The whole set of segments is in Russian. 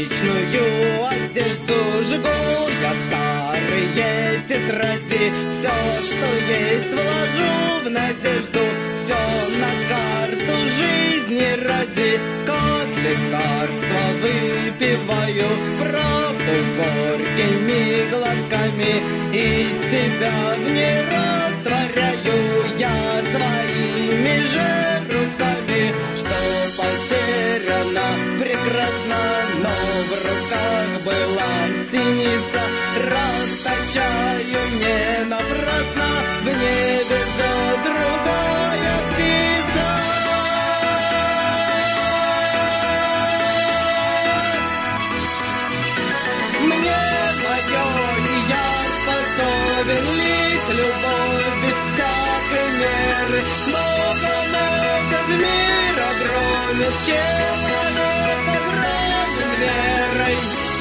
праздничную одежду жгу я старые тетради. Все, что есть, вложу в надежду, все на карту жизни ради. Как лекарство выпиваю правду горькими глотками, и себя в ней растворяю я своими же руками. Что потеряно прекрасно, но в руках была синица. Расточаю не напрасно, в небе ждет другая птица. Мне мое, и я способен лить любовь без всякой меры. Богом этот мир огромен, человек огромен верой.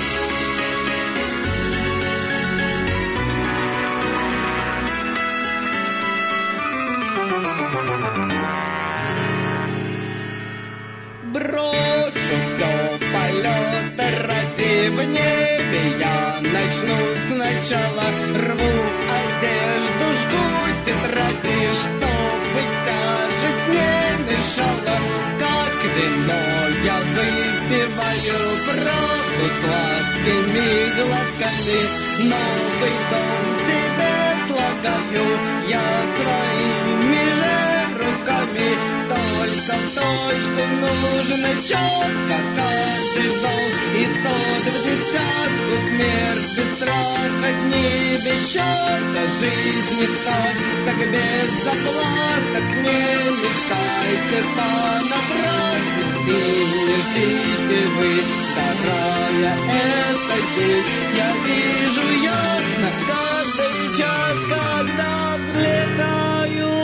Брошу все полеты ради, в небе я начну сначала. Рву одежду, жгу тетради, чтобы тяжесть не мешала. Как вино я выпиваю правду сладкими глотками. Новый дом себе слагаю я своими же руками. Только в точку нужно четко каждый зол, и тот в десятку смерть без страха, дни без счета, жизни вновь, так без заплаток. Не мечтайте понапрасну и не ждите вы вторая это день. Я вижу ясно каждый час, когда взлетаю.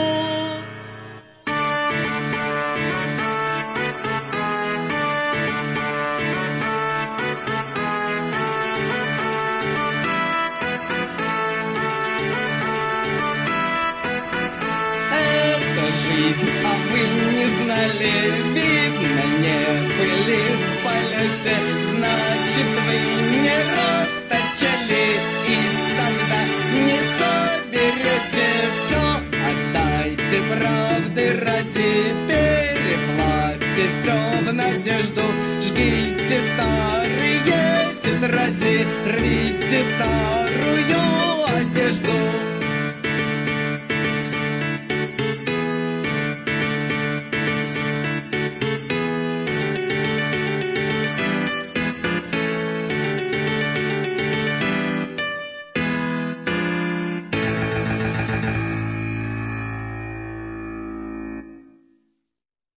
Жизнь, а вы не знали, видно, не были в полете. Значит, вы